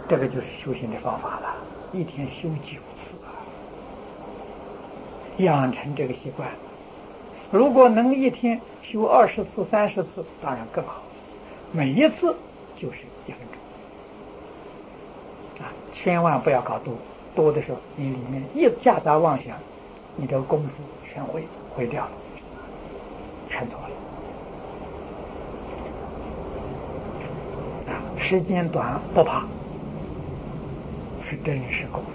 这个就是修行的方法了，一天修9次养成这个习惯。如果能一天修20次、30次，当然更好。每一次就是1分钟千万不要搞多的时候，你里面一夹杂妄想，你这个功夫全毁掉了，全错了时间短不怕，是真实功夫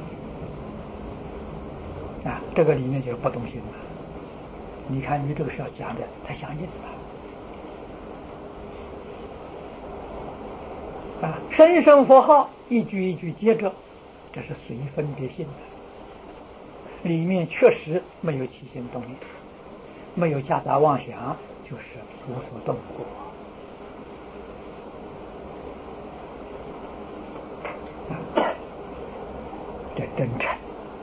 这个里面就是不动心了。你看你这个是要讲的，他相信声声佛号一句一句接着，这是随分别心的，里面确实没有起心动念，没有夹杂妄想，就是无所动过这真诚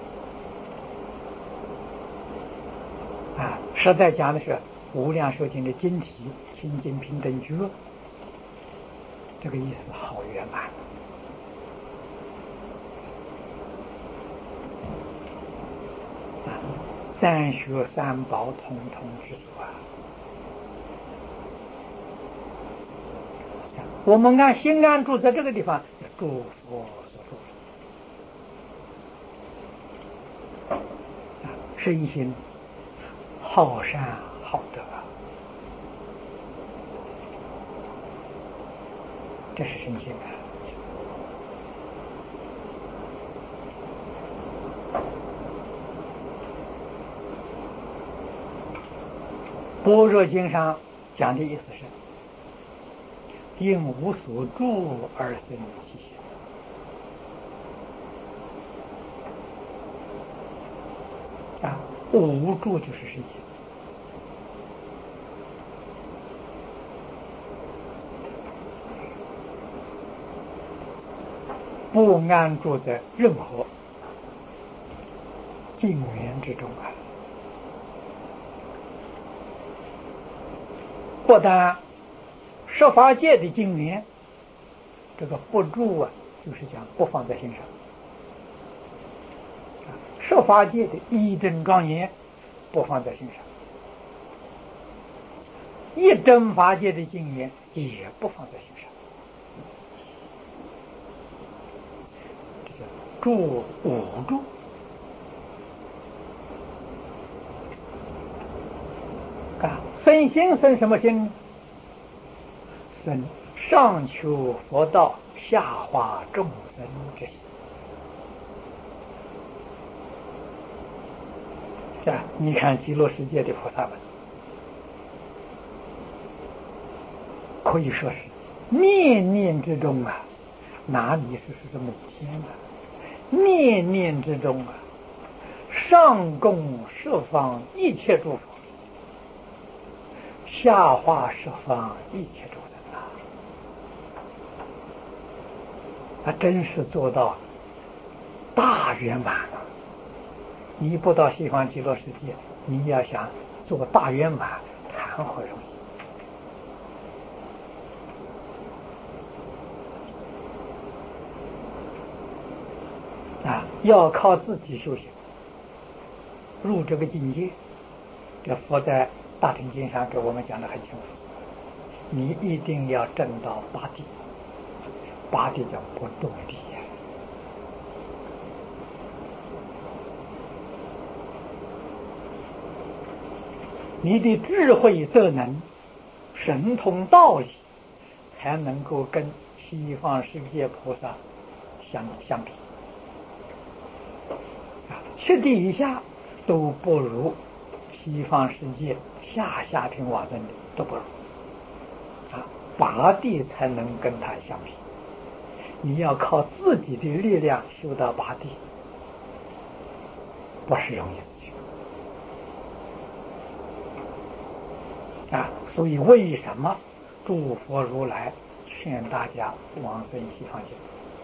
实在讲的是无量寿经的经题心经平等觉，这个意思好圆满三学三宝统统知足我们按心安住在这个地方，诸佛所住身心好善好德这是身心般若经上讲的意思是因无所住而生其心无住就是身心不安住在任何境缘之中不但十法界的境缘，这个不住就是讲不放在心上。十法界的义正庄严不放在心上，一真法界的境缘也不放在心上。这叫住无住生心生什么心？生上求佛道，下化众生之心。你看极乐世界的菩萨们，可以说是念念之中哪里是这么一天念念之中上供十方一切诸佛，下化十方一切众生真是做到大圆满了。你不到西方极乐世界，你要想做大圆满，谈何容易要靠自己修行入这个境界。这佛在大乘经上给我们讲得很清楚，你一定要证到八地，八地叫不动地你的智慧德能神通道理才能够跟西方世界菩萨相比七地以下都不如西方世界下品往生的都不如八地才能跟他相比。你要靠自己的力量修到八地，不是容易的事所以为什么诸佛如来劝大家往生西方极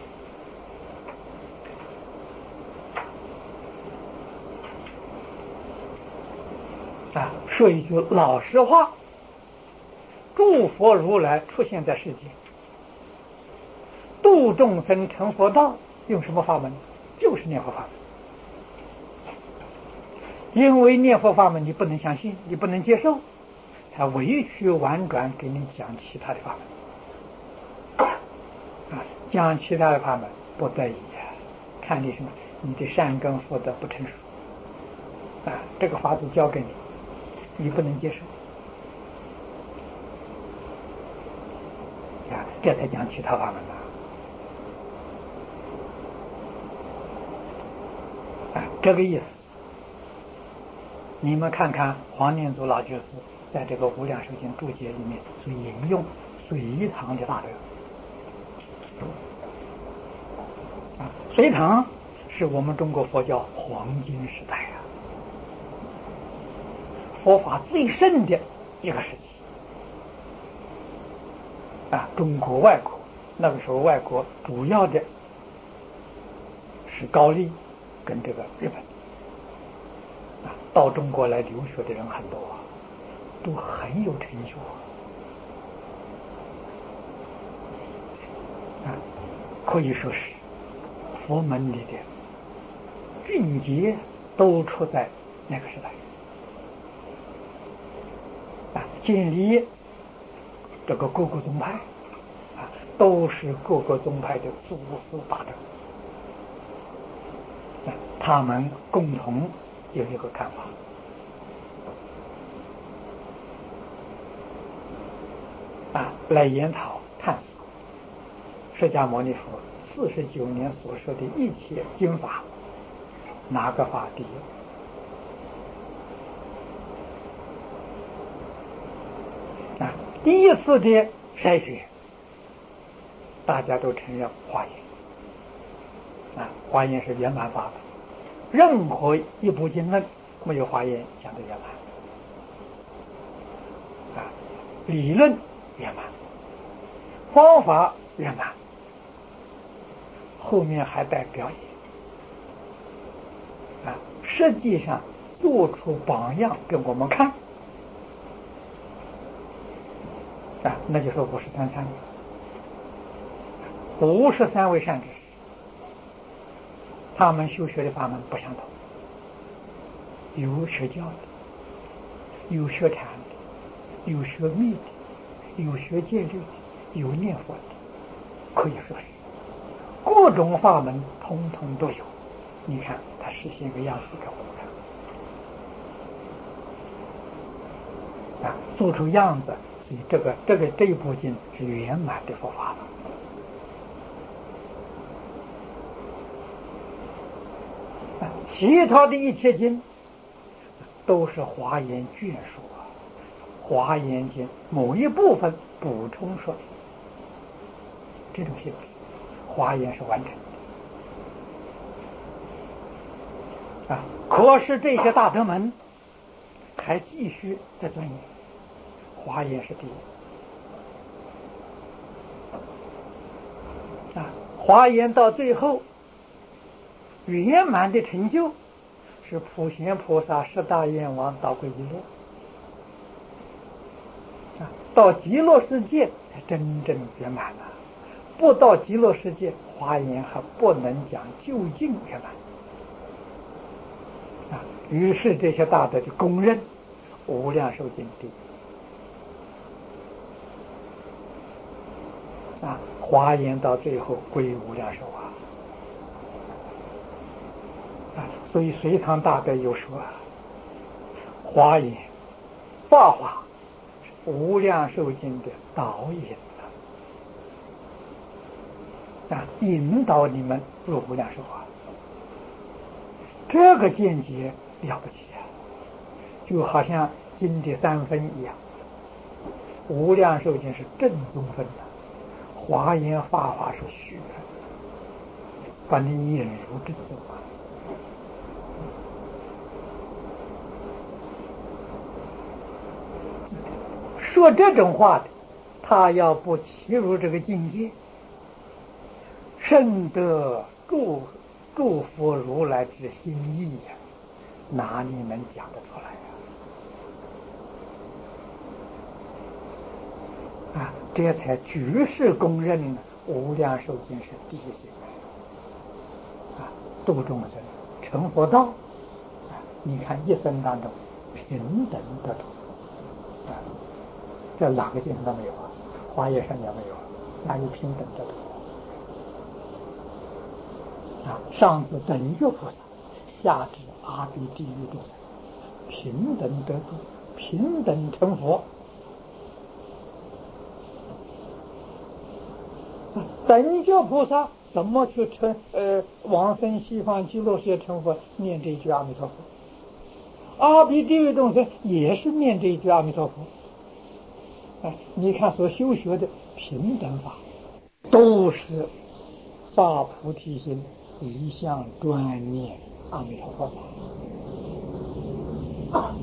乐说一句老实话，诸佛如来出现在世界， 度众生成佛道，用什么法门？就是念佛法门。因为念佛法门你不能相信，你不能接受，才委曲婉转给你讲其他的法门。讲其他的法门不得已看你什么，你的善根福德不成熟这个法子教给你，你不能接受这才讲其他法门这个意思。你们看看黄念祖老居士在这个《无量寿经》注解里面所引用隋唐的大德隋唐是我们中国佛教黄金时代佛法最盛的一个时期中国外国那个时候外国主要的是高丽跟这个日本到中国来留学的人很多都很有成就可以说是佛门里的俊杰都出在那个时代建立这个各个宗派都是各个宗派的祖师大德他们共同有一个看法来研讨探索释迦牟尼佛49年所说的一切经法，哪个法第一？第一次的筛选，大家都承认华严华严是圆满法门，任何一部经论没有华严讲的圆满理论圆满，方法圆满，后面还带表演实际上做出榜样给我们看那就是53参53位善知识，他们修学的法门不相同，有学教的，有学禅的，有学密的，有学戒律的，有念佛的，可以说是各种法门通通都有。你看他实现个样子给我们看做出样子，所以这一部经是圆满的佛法了其他的一切经都是华严眷属华严经某一部分补充说的，这种形式华严是完整的可是这些大德们还继续在钻研，华严是第一华严到最后圆满的成就是普贤菩萨十大愿王到归极乐到极乐世界才真正圆满了，不到极乐世界华严还不能讲究竟圆满于是这些大德就公认无量寿经第一华严到最后归无量寿所以隋唐大德有说华严法华无量寿经的导引引导你们入无量寿这个见解了不起就好像经的3分一样，无量寿经是正宗分的，华严法华是虚分，把你引入正宗说这种话的，他要不契入这个境界，甚得祝福如来之心意哪里能讲得出来这才举世公认无量寿经是第一行度众生成佛道你看一生当中平等的度这哪个经上都没有华严上也没有哪有平等的度上至等觉菩萨，下至阿鼻地狱众生，平等得度，平等成佛。等觉菩萨怎么去往生西方极乐世界成佛？念这一句阿弥陀佛。阿鼻地狱众生也是念这一句阿弥陀佛。你看所修学的平等法，都是发菩提心，一向专念阿弥陀佛法。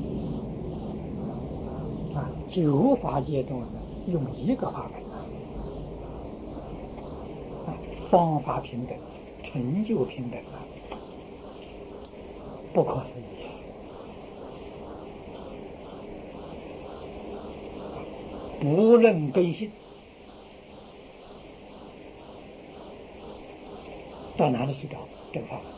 九法界众生用一个法门，方法平等，成就平等不可思议。不论根性，到哪里去找这个法门？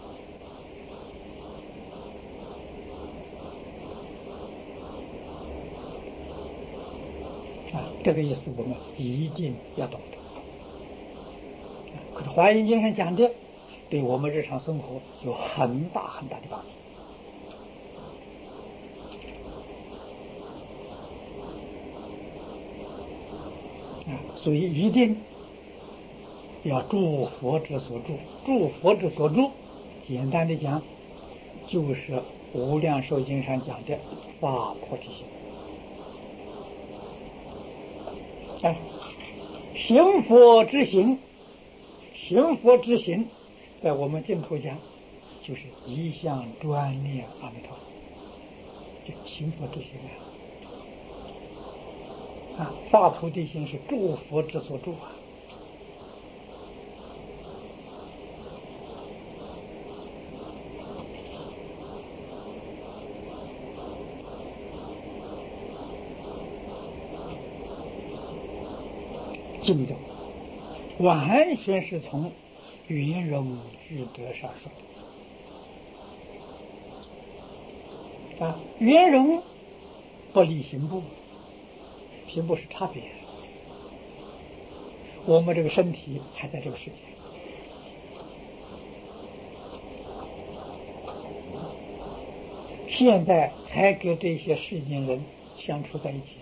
这个意思我们一定要懂得。可是华严经上讲的，对我们日常生活有很大很大的帮助。所以一定要诸佛之所住，诸佛之所住，简单的讲，就是无量寿经上讲的发菩提心。行佛之行，行佛之行，在我们净土讲，就是一向专念阿弥陀佛，就行佛之行发菩提心是诸佛之所住经中完全是从圆融具德上说的圆融不离行部，行部是差别。我们这个身体还在这个世界，现在还跟这些世间人相处在一起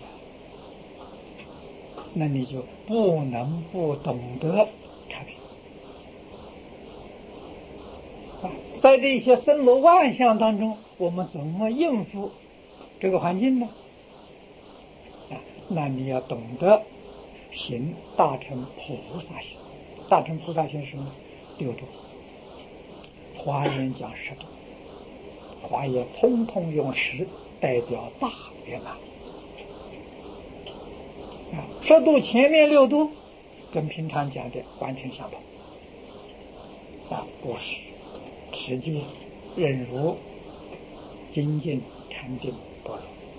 那你就不能不懂得差别在这些森罗万象当中，我们怎么应付这个环境呢？那你要懂得行大乘菩萨行。大乘菩萨行是什么？六度。华严讲十度，华严通通用十代表大圆满。十度前面六度跟平常讲的完全相同布施、持戒、忍辱、精进、禅定、般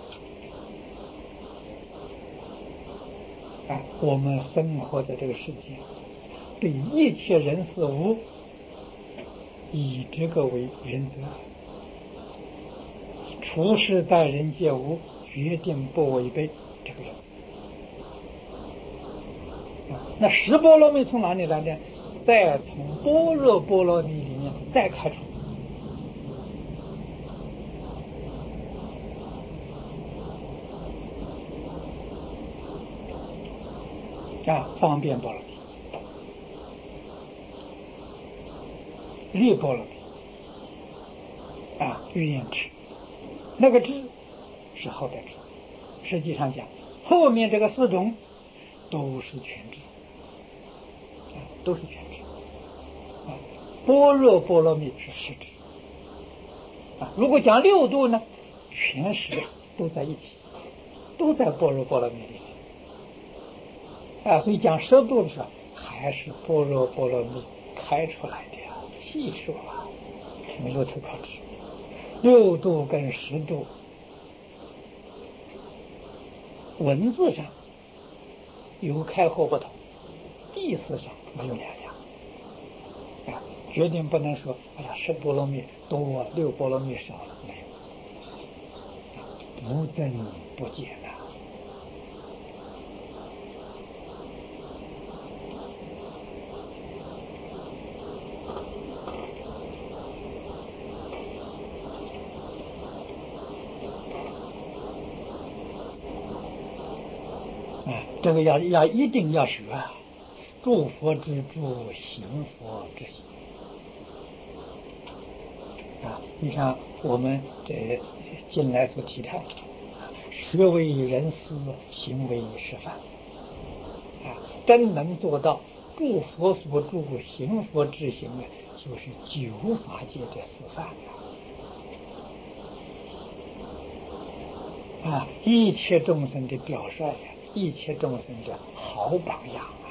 若我们生活在这个世界，对一切人事物以这个为原则，处事待人接物决定不违背这个原则。那十波罗蜜从哪里来呢？再从般若波罗蜜里面再开出方便波罗蜜、力波罗蜜欲言智，那个智是后代智。实际上讲，后面这个四种都是全智都是全智般若波罗蜜是实智如果讲六度呢，全实都在一起，都在般若波罗蜜里所以讲十度的时候，还是般若波罗蜜开出来的细说没有特考制。六度跟十度文字上有开或不同，意意思上没有两样啊，决定不能说哎呀10波罗蜜多6波罗蜜少了，没有，不增不减啊。这个一定要学啊！助佛之助，行佛之行啊！你看我们近来所提倡，学为人师，行为示范啊，真能做到助佛所助，行佛之行啊，就是九法界的示范啊！一切众生的表率呀，一切众生的好榜样啊！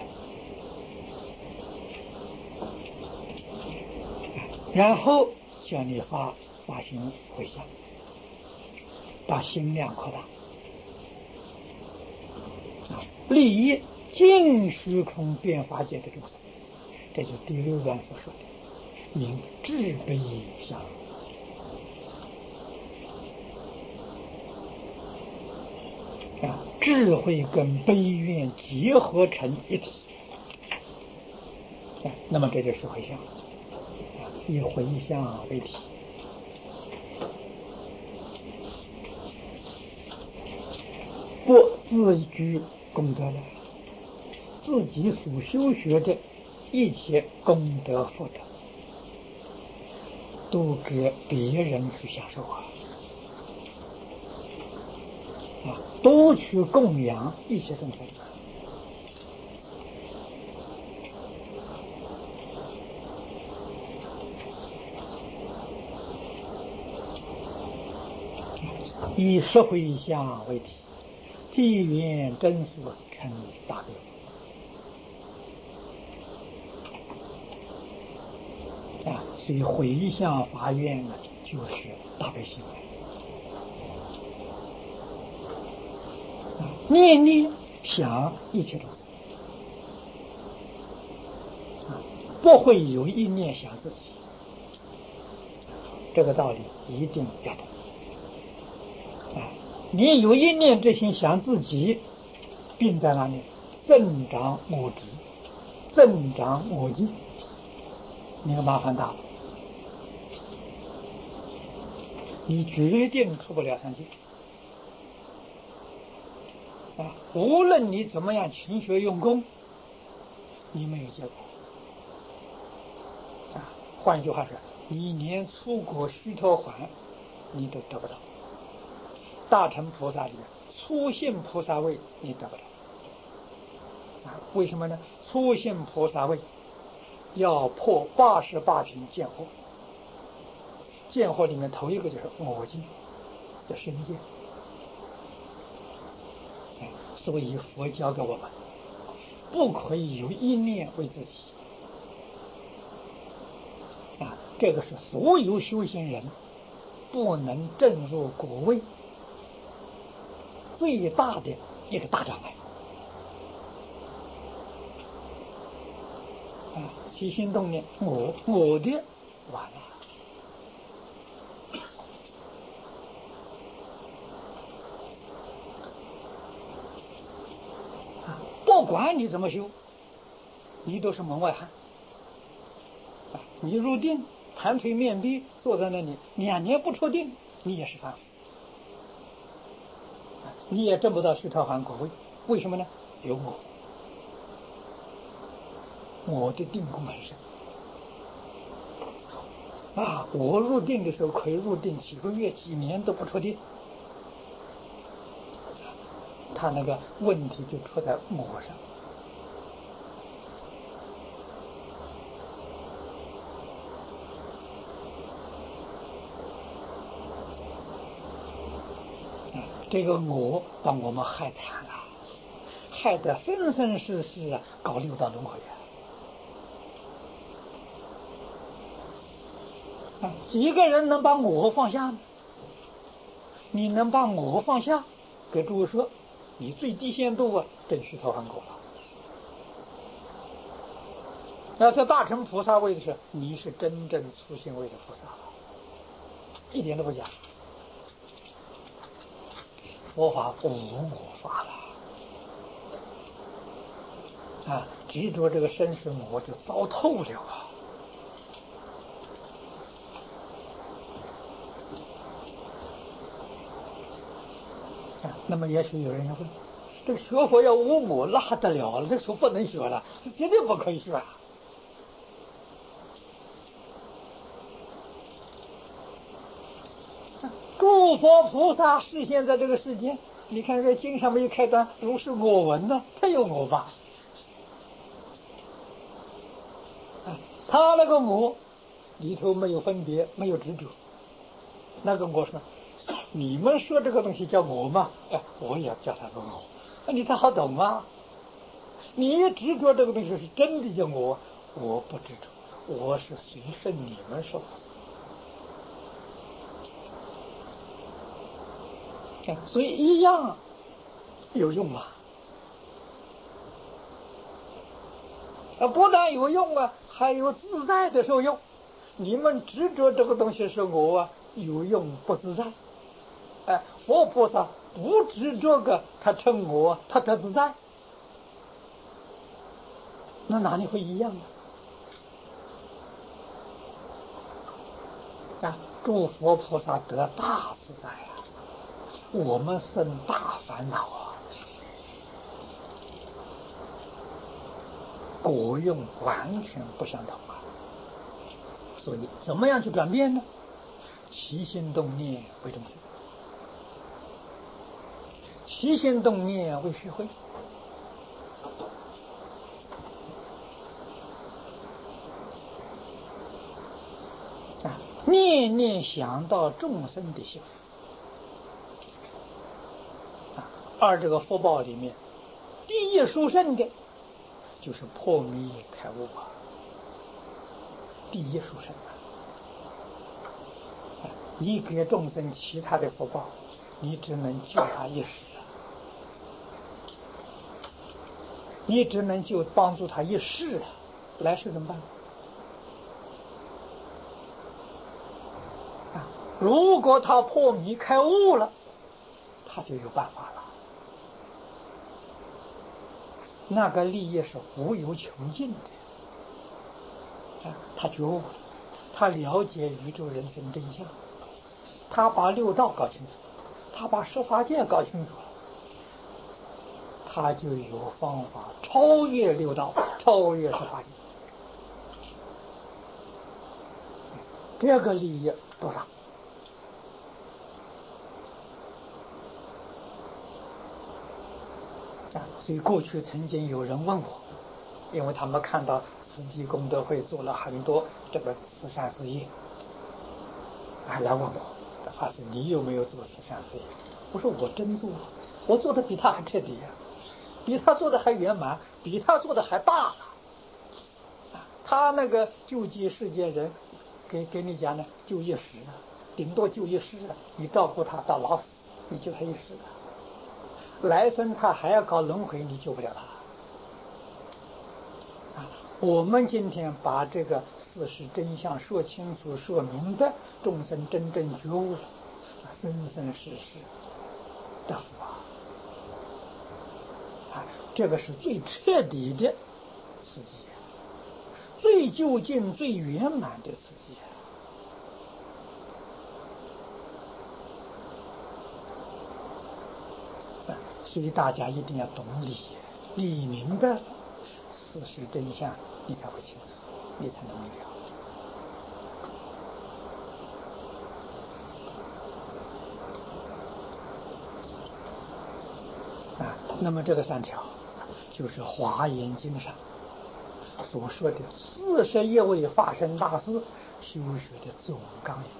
然后叫你发心回向，把心量扩大啊，利益尽虚空遍法界的众生，这就是第6段所说的，应智悲相融啊，智慧跟悲愿结合成一体啊，那么这就是回向啊，以回向为体。不自居功德了，自己所修学的一切功德福德，都给别人去享受啊，都去供养一切众生以实回向为体，地缘真实成大悲啊，所以回向发愿呢，就是大悲心啊，念念想一切众生啊，不会有一念想自己，这个道理一定要懂啊！你有一念之心想自己，病在哪里？增长我执，增长我见，你的麻烦大了，你决定出不了三界啊！无论你怎么样勤学用功，你没有结果啊！换一句话说，你连出国须陀洹你都得不到，大乘菩萨里面初信菩萨位你得不到啊！为什么呢？初信菩萨位要破88品见惑，见惑里面头一个就是我见的身见，所以佛教给我们不可以有一念为自己啊！这个是所有修行人不能证入果位最大的一个大障碍啊！起心动念，我的完了啊！不管你怎么修，你都是门外汉啊！你入定，盘腿面壁坐在那里2年不出定，你也是凡夫，你也证不到须陀洹果位。为什么呢？有我的定功很深啊！我入定的时候可以入定几个月、几年都不出定，他那个问题就出在我上啊！这个我把我们害惨了，害得生生世世啊搞6道轮回啊！几个人能把我放下呢？你能把我放下，给诸位说，你最低限度啊，证须陀洹果了那在大乘菩萨位的时候，你是真正初心位的菩萨了，一点都不假。佛法无我法了啊！执着这个生死我就糟透了啊！那么也许有人要问：这个学佛要无我，那得了了？这书不能学了，是绝对不可以学啊！诸佛菩萨示现在这个世间，你看这经上没有开端，如是我闻呢，他有我吧？他那个我里头没有分别，没有执着。那个我说，你们说这个东西叫我吗？我也叫他做我，那你才好懂吗？你执着这个东西是真的叫我，我不执着，我是随顺你们说的。所以一样有用啊！不但有用啊，还有自在的受用。你们执着这个东西是我啊，有用不自在。佛菩萨不执着个，他称我，他得自在。那哪里会一样啊？诸佛菩萨得大自在啊！我们生大烦恼啊，果用完全不相同啊。所以怎么样去转变呢？起心动念为中心，起心动念为学会。念念想到众生的幸福。而这个福报里面，第一殊胜的就是破迷开悟啊！第一殊胜啊！你给众生其他的福报，你只能救他一时，你只能就帮助他一世，来世怎么办？如果他破迷开悟了，他就有办法了。那个利益是无有穷尽的。他觉悟了，他了解宇宙人生真相，他把六道搞清楚，他把十法界搞清楚了，他就有方法超越六道，超越十法界。这个利益多大？所以过去曾经有人问我，因为他们看到慈济功德会做了很多这个慈善事业，来问我，还是你有没有做慈善事业？我说我真做，我做的比他还彻底啊，比他做的还圆满，比他做的还大了。他那个救济世间人，给你讲呢，救一时，顶多救一时，你照顾他到老死，你救他一时。来生他还要搞轮回，你救不了他。我们今天把这个事实真相说清楚、说明白，众生真正觉悟，生生世世得福啊！这个是最彻底的刺激，最究竟、最圆满的刺激。所以大家一定要懂理，理明白了，事实真相，你才会清楚，你才能明了。那么这个三条，就是《华严经》上所说的41位法身大师修学的总纲领。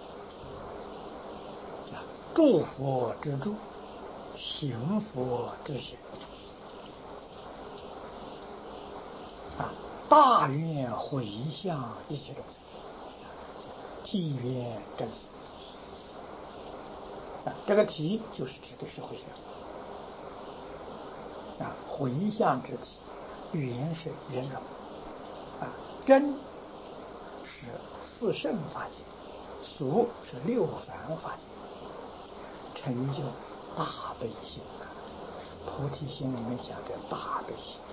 诸佛之助，行佛之行。大愿回向一切众生，体愿真实。这个体就是指的是回向。回向之体，圆是圆融， 真是四圣法界，俗是六凡法界，成就大悲心啊！菩提心里面讲的大悲心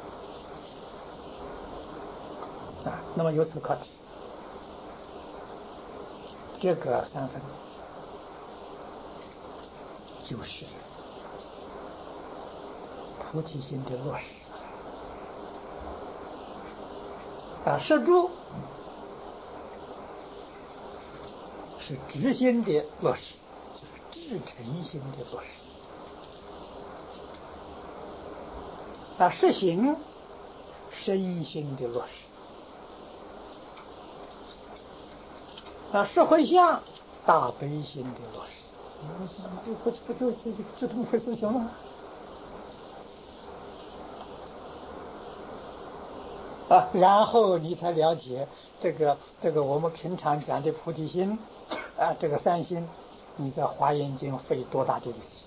啊，那么由此可知，这个三分就是菩提心的落实啊，摄住是直心的落实，就是至诚心的落实啊，实行身心的落实啊，是回向大悲心的落实，不就这么回事情吗？啊，然后你才了解这个我们平常讲的菩提心啊，这个三心，你在华严经费多大的力气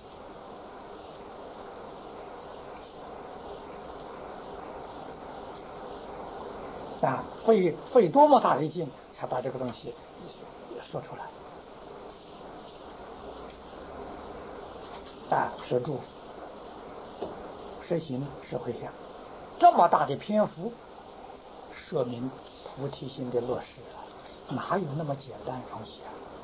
啊，费多么大的劲才把这个东西说出来啊，是住是行是回向，这么大的篇幅说明菩提心的落实哪有那么简单容易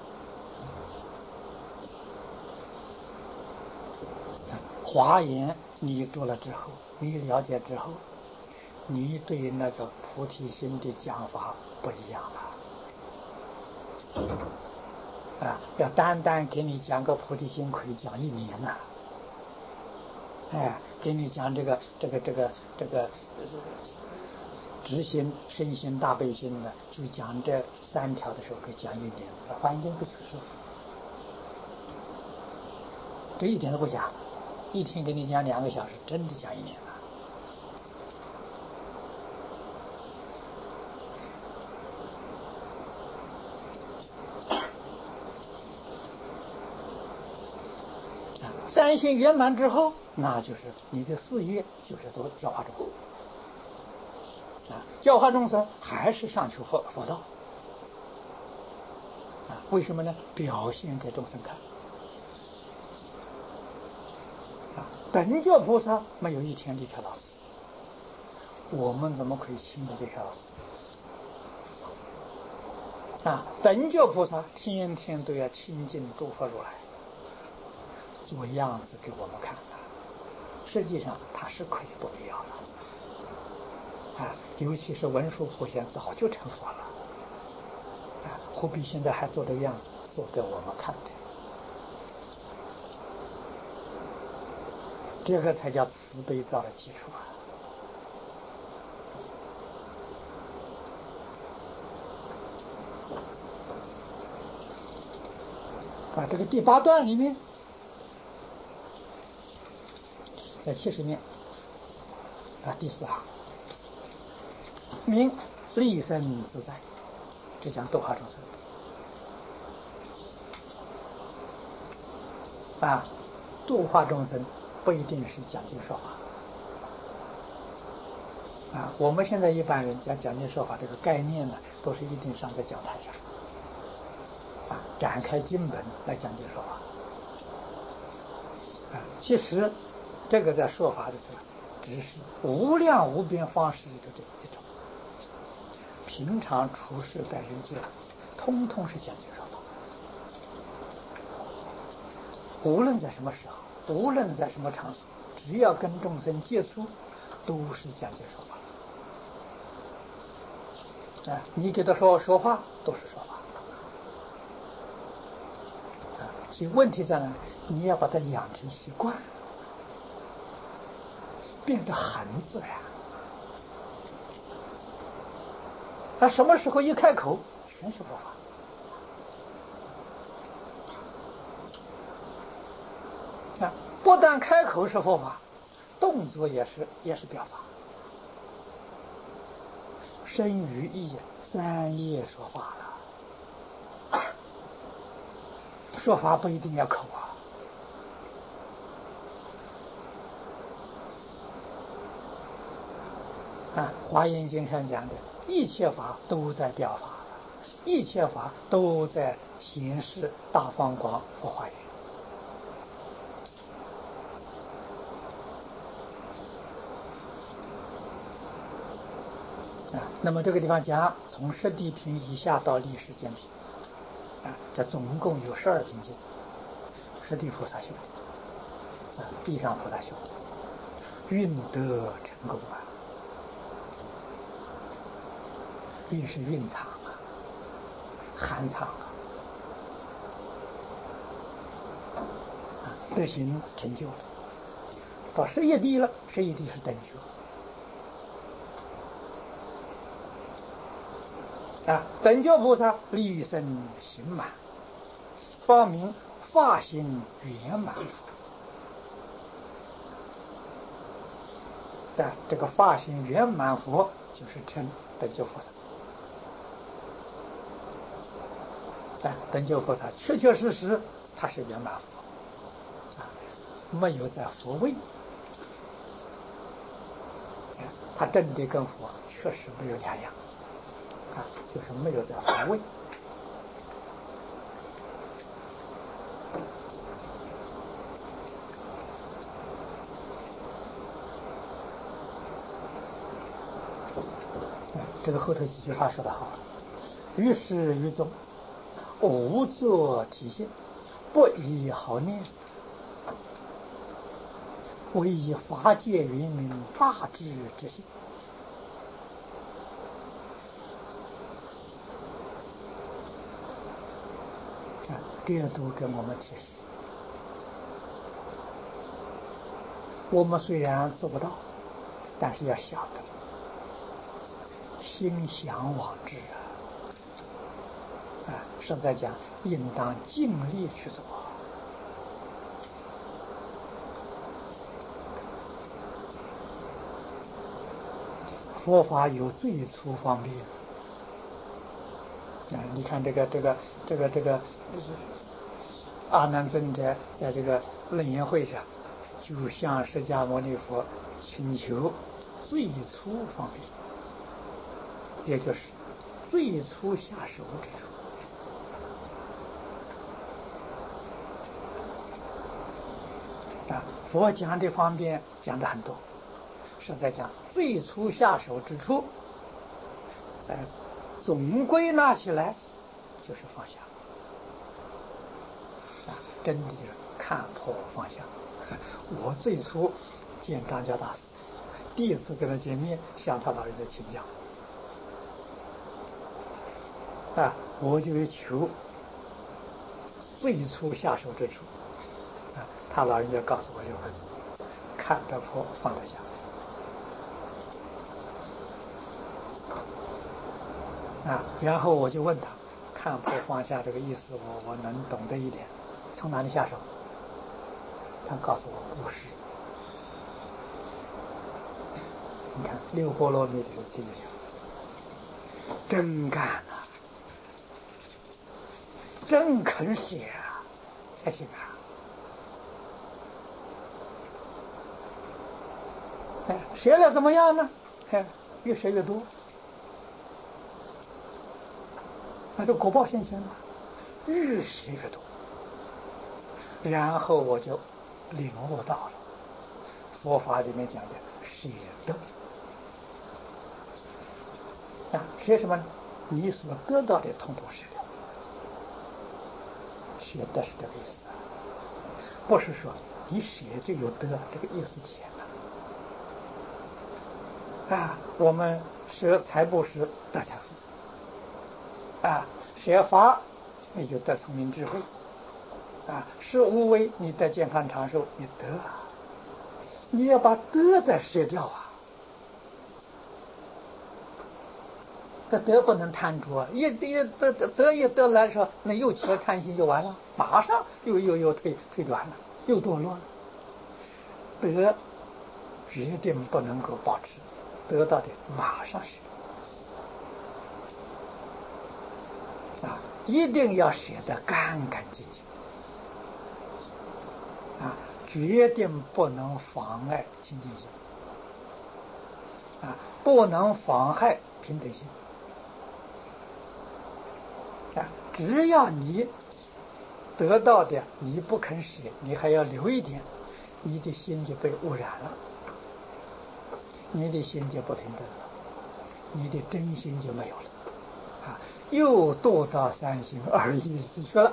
啊？华严你读了之后，你了解之后，你对那个菩提心的讲法不一样了啊！要单单给你讲个菩提心，可以讲1年呐。哎，给你讲这个直心、身心、大悲心呢，就讲这3条的时候，可以讲1年。华严经不就是这一点都不讲，一天给你讲2个小时，真的讲1年了。三心圆满之后，那就是你的事业就是做教化众生啊，教化众生还是上求佛道啊？为什么呢？表现给众生看啊。等觉菩萨没有一天离开老师，我们怎么可以轻易离开老师啊？等觉菩萨天天都要亲近诸佛如来，做样子给我们看的。实际上他是可以不必要的啊，尤其是文殊普贤早就成佛了啊，何必现在还做这个样子做给我们看的？这个才叫慈悲造的基础啊！这个第8段里面，在70面啊，第4行，名利生自在，这讲度化众生啊，度化众生不一定是讲经说法啊。我们现在一般人讲经说法这个概念呢，都是一定上在讲台上啊，展开经本来讲经说法啊。其实这个在说法的时候，只是无量无边方式的这一种，平常处事待人接物，通通是讲经说法。无论在什么时候，无论在什么场所，只要跟众生接触，都是讲经说法啊。你给他说话，都是说法啊。所以问题在哪里？你要把它养成习惯，变得很自然。他什么时候一开口，全是佛法啊！不但开口是佛法，动作也是表法。身语意3业说法了，说法不一定要口啊。 华严经上讲的一切法都在表法，一切法都在显示大方广佛华严。那么这个地方讲，从十地品以下到立世间品，这总共有12品经，十地菩萨修，地上菩萨修，运得成功啊，运是蕴藏啊，含藏啊，德行成就了，到11地了，11地是等觉。等觉菩萨立身行满，方名发心圆满佛。这个发心圆满佛就是称等觉菩萨。等觉菩萨确确实实他是圆满佛，没有在佛位，他真的跟佛确实没有两样。就是没有在佛位。这个后头几句话说得好，于始于终无作体性，不以好念，唯以法界圆明大智之性。这都跟我们提示，我们虽然做不到，但是要晓得心向往之实在讲应当尽力去做。佛法有最粗方便。你看这个阿难尊者在这个楞严会上，就向释迦牟尼佛请求最粗方便，也就是最粗下手之处。佛讲这方面讲的很多，是在讲最粗下手之处，在总归纳起来就是放下。真的就是看破放下。我最初见张家大师，第一次跟他见面，向他老人家请教，我就求最初下手之处，他老人家告诉我6个字：看得破，放得下。然后我就问他，看破放下这个意思，我能懂得一点，从哪里下手？他告诉我布施。你看六波罗蜜里的经典，真干真肯写才行写了怎么样呢？越写越多，那就果报现前了，越写越多。然后我就领悟到了佛法里面讲的舍得。舍什么呢？你所得到的统统舍掉。舍得是这个意思，不是说你舍就有得，这个意思浅了。我们舍财布施得财富，舍法你就得聪明智慧，施无为你得健康长寿，你得你要把得再舍掉这得不能贪着，一得来说，那又起了贪心就完了，马上又退转了，又堕落了。得决定不能够保持，得到的马上舍，一定要舍得干干净净，决定不能妨碍清净心。 不能妨害平等心。只要你得到的你不肯舍，你还要留一点，你的心就被污染了，你的心就不平等了，你的真心就没有了，又堕到三心二意之去了。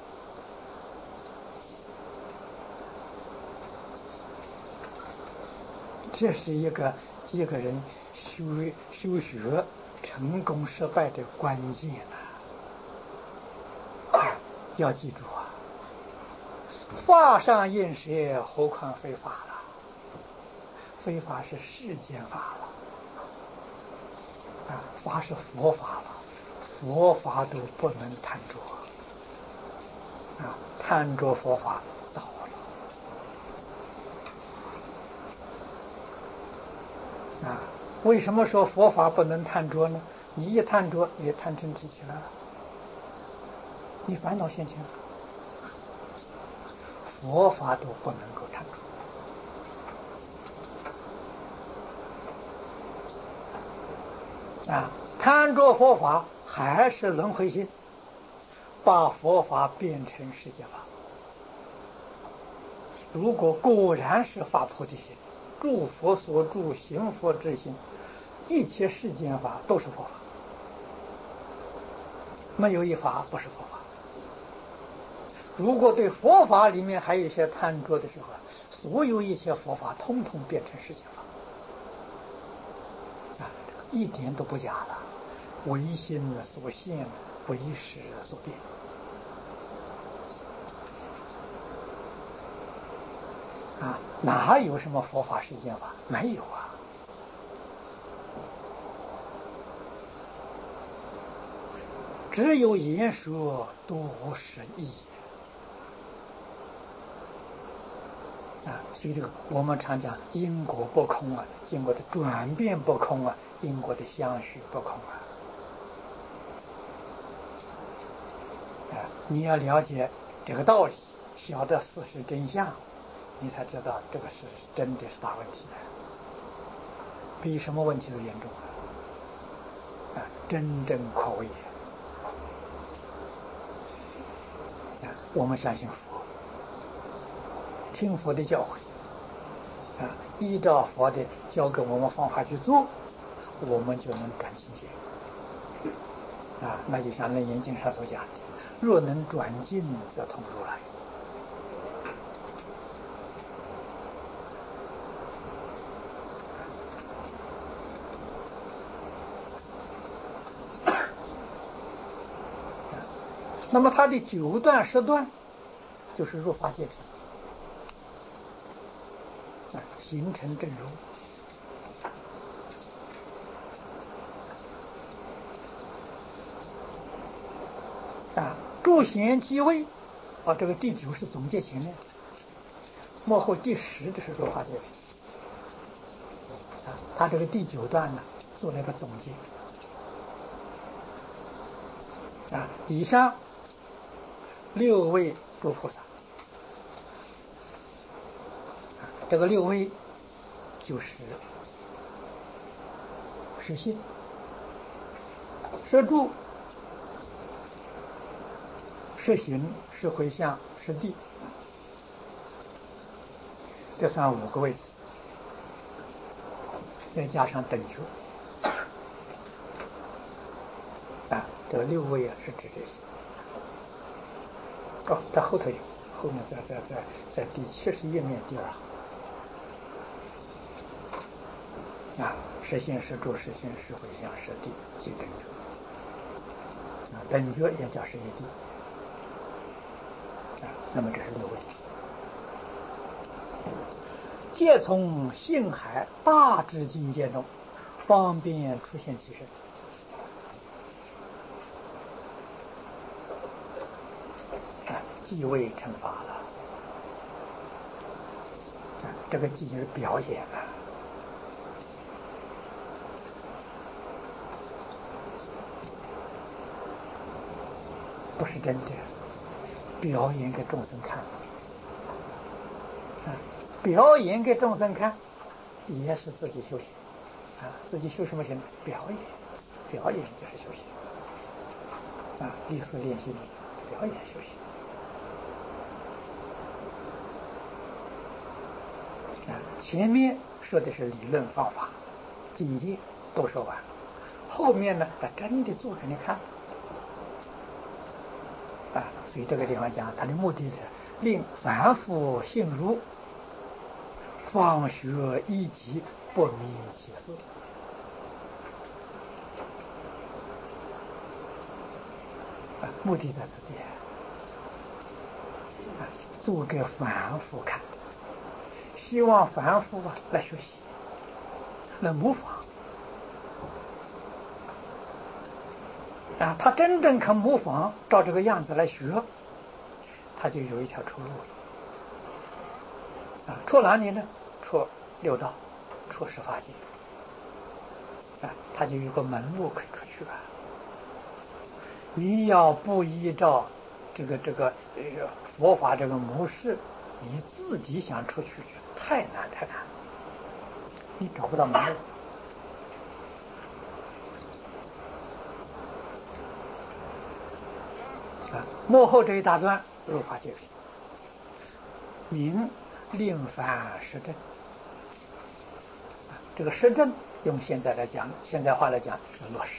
这是一个人修学成功失败的关键要记住法上应舍，何况非法了？非法是世间法了，法是佛法了，佛法都不能贪着，贪着佛法糟了。为什么说佛法不能贪着呢？你一贪着，你贪嗔痴起来了，你烦恼现前了，佛法都不能够贪着。贪着佛法还是轮回心，把佛法变成世界法。如果果然是发菩提心，诸佛所住，行佛之心，一切世间法都是佛法，没有一法不是佛法。如果对佛法里面还有一些贪着的时候，所有一切佛法通通变成世间法，一点都不假了，唯心所现，唯识所变。哪有什么佛法世间法？没有啊！只有言说多是义所以这个我们常讲因果不空因果的转变不空因果的相续不空你要了解这个道理，晓得事实真相，你才知道这个事真的是大问题比什么问题都严重真正可畏我们相信佛，听佛的教诲依照佛的教给我们方法去做，我们就能转境界那就像《楞严经》上所讲的，若能转境则通如来。那么它的9段10段就是入法界品形成正如诸贤即位这个第9是总结前面，幕后第10的是入法界品他这个第9段呢做了一个总结以上6位诸菩萨，这个6位就是是信、是住、是行、是回向、是地，这算5个位置，再加上等觉这个6位是指这些。在后头有，后面在第70页面第2行是信、是住、是行、是回向、是地、即等觉等觉也叫是一地那么这是6位，皆从性海大智境界中方便出现其身即位成法了这个即是表演不是真的，表演给众生看表演给众生看也是自己修行自己修什么行？表演，表演就是修行。历史练习表演修行。前面说的是理论方法、境界都说完了，后面呢，真的做给你看。所以这个地方讲，他的目的是令凡夫信入，方学一级，不迷其事。目的在此地，做给凡夫看的，希望凡夫来学习，来模仿。他真正肯模仿，照这个样子来学，他就有一条出路了。出哪里呢？出六道，出十法界。他就有个门路可以出去了。你要不依照这个佛法这个模式，你自己想出去就太难，你找不到门路。幕后这一大段入法界品，名令凡实证。这个实证用现在话来讲，是落实。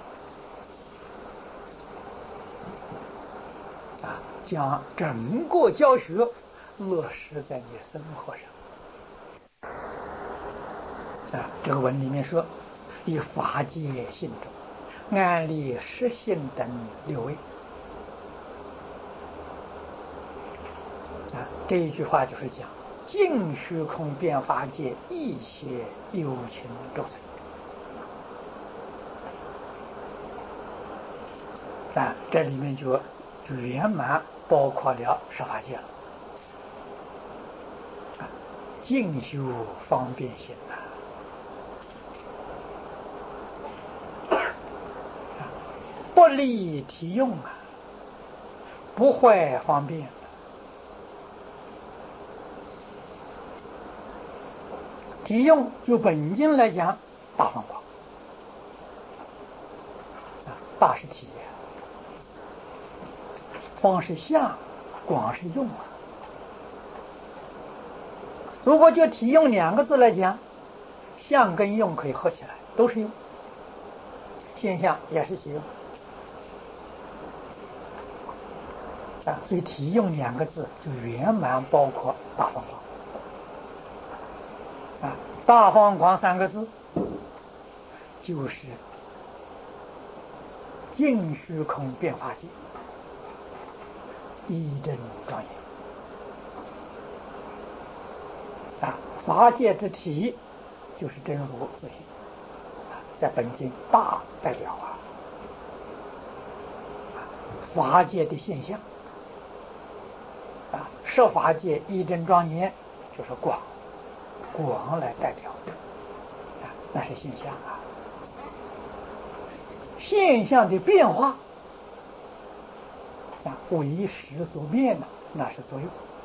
将整个教学落实在你生活上。这个文里面说，以法界信中，安立实性等六位。这一句话就是讲尽虚空变法界一切有情众生。这里面就圆满包括了十法界了。尽修方便行不离体用不坏方便。体用就本经来讲，大方广，大是体，方是相，广是用。如果就体用两个字来讲，相跟用可以合起来，都是用，现象也是体用。所以体用两个字就圆满包括大方广。大方广三个字就是尽虚空变法界，一真庄严。法界之体就是真如自性，在本经大代表法界的现象。设法界一真庄严就是广来代表的，那是现象现象的变化为识所变的，那是作用。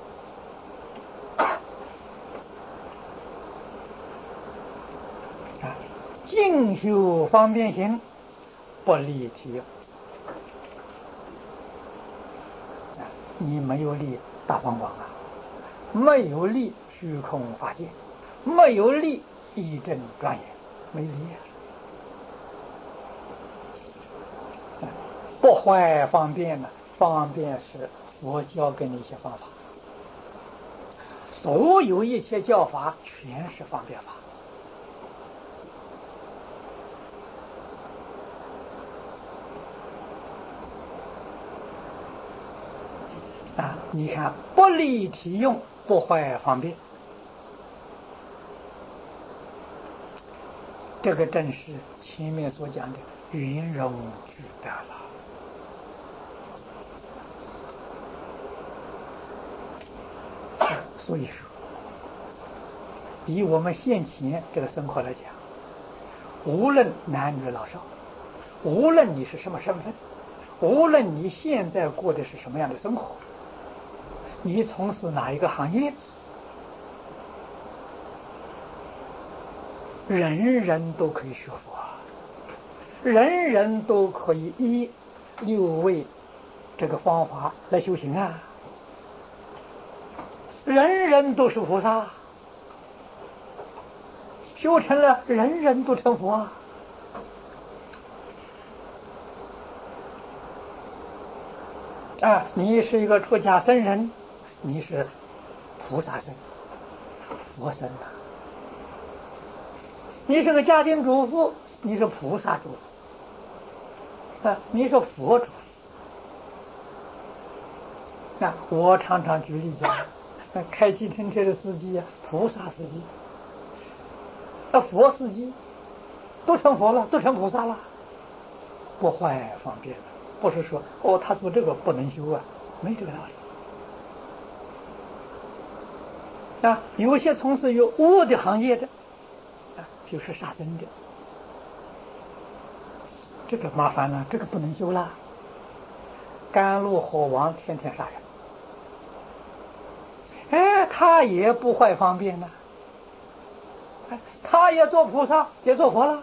尽修方便行，不离体用。你没有立大方广没有立虚空法界，没有立一真庄严，没立。不坏方便呢？方便是佛教给你一些方法，所有一切教法全是方便法。你看，不离体用，不坏方便，这个正是前面所讲的圆融具德了。所以说，以我们现前这个生活来讲，无论男女老少，无论你是什么身份，无论你现在过的是什么样的生活，你从事哪一个行业， 人人都可以学佛，人人都可以依六位这个方法来修行啊！人人都是菩萨，修成了，人人都成佛啊！啊，你是一个出家僧人，你是菩萨僧、佛僧啊；你是个家庭主妇，你是菩萨主妇啊，你是佛主妇。啊，我常常举例讲，开计程车的司机啊，菩萨司机，佛司机，都成佛了，都成菩萨了，不坏方便了。不是说哦，他说这个不能修啊，没这个道理。啊，有些从事有恶的行业的，啊，比如说杀生的，这个麻烦了，这个不能修啦。甘露火王天天杀人，哎，他也不坏方便呢，哎，他也做菩萨，也做佛了。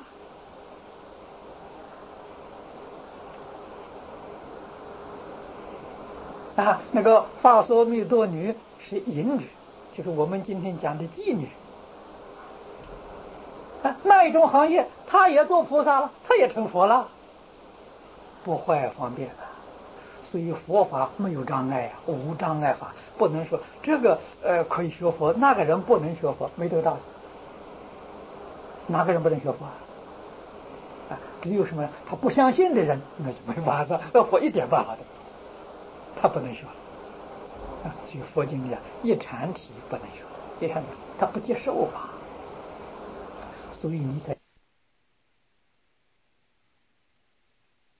啊，那个发说密多女是淫女，就是我们今天讲的妓女。啊，那一种行业，她也做菩萨了，她也成佛了，不坏方便了。所以佛法没有障碍啊，无障碍法，不能说这个可以学佛，那个人不能学佛，没这个道理。哪个人不能学佛啊？啊，只有什么他不相信的人，那就没法子，那佛一点办法都没有，他不能学。啊，所以佛经里啊，一禅体不能学，一禅体他不接受啊，所以你才